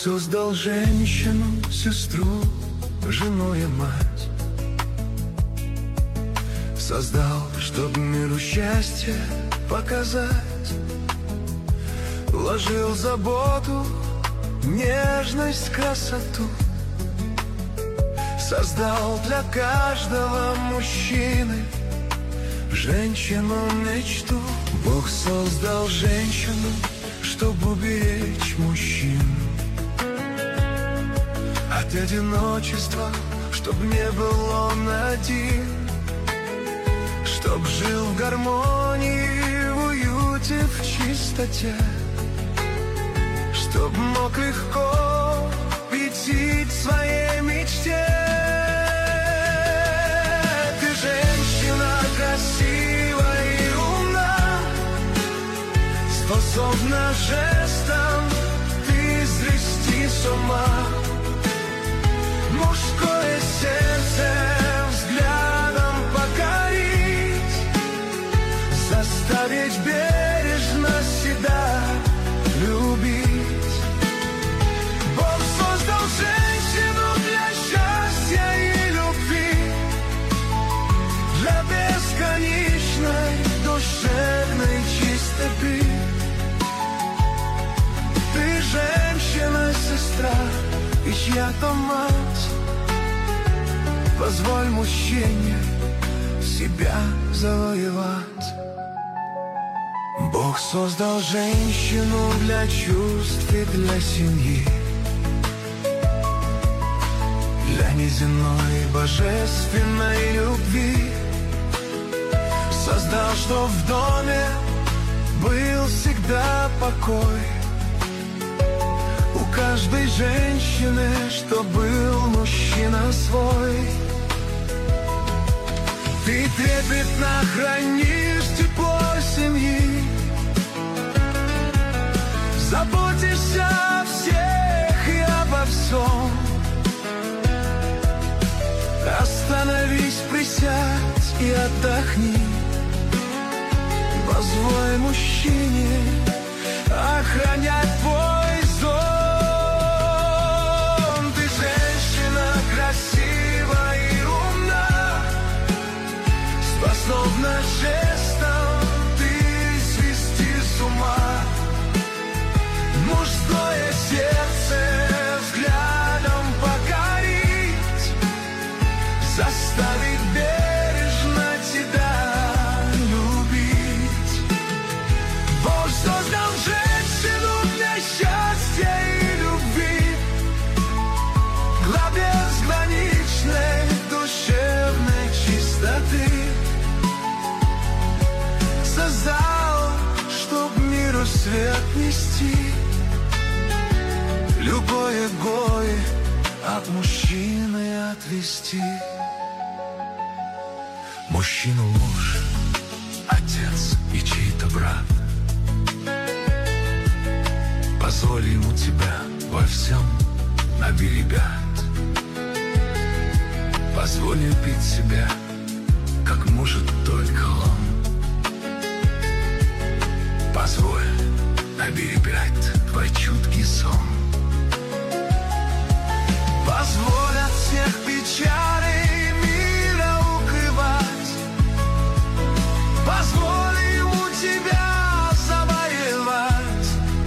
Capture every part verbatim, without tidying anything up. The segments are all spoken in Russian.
создал женщину, сестру, жену и мать. Создал, чтоб миру счастье показать. Вложил заботу, нежность, красоту. Создал для каждого мужчины женщину-мечту. Бог создал женщину, чтобы уберечь мужчин от одиночества, чтоб не был он один, чтоб жил в гармонии, в уюте, в чистоте, чтоб мог легко идти к своей мечте. Ты женщина красивая и умна, способна жестом ты свести с ума. Мужское сердце взглядом покорить, заставить бережно себя любить. Бог создал женщину для счастья и любви, для бесконечной душевной чистоты. Ты женщина, сестра и чья-то мать. Позволь мужчине себя завоевать. Бог создал женщину для чувств и для семьи, для неземной божественной любви. Создал, чтоб в доме был всегда покой, у каждой женщины, чтоб был мужчина свой. Ты трепетно хранишь тепло семьи, заботишься о всех и обо всем. Остановись, присядь и отдохни. Позволь мужчине охранять твой зон. Ты женщина красивая и умна, способна жестом ты свести с ума. Мужское сердце взглядом покорить, заставить бережно тебя любить. Бог создал женщину для счастья и любви, для безграничной душевной чистоты. Создал, чтоб миру свет нести, любое горе от мужчины отвести. Мужчину муж, отец и чей-то брат. Позволь ему тебя во всем оберегать. Позволь любить себя, как может только он. Позволь оберегать твой чуткий сон. Позволь от всех печалей мира укрывать. Позволь ему тебя завоевать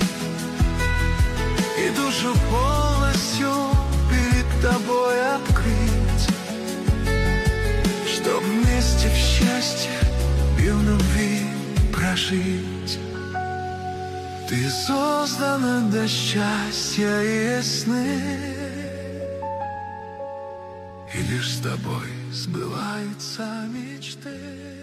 и душу полностью перед тобой открыть, чтоб вместе в счастье и в любви прожить. Ты создана для счастья и сны, и лишь с тобой сбываются мечты.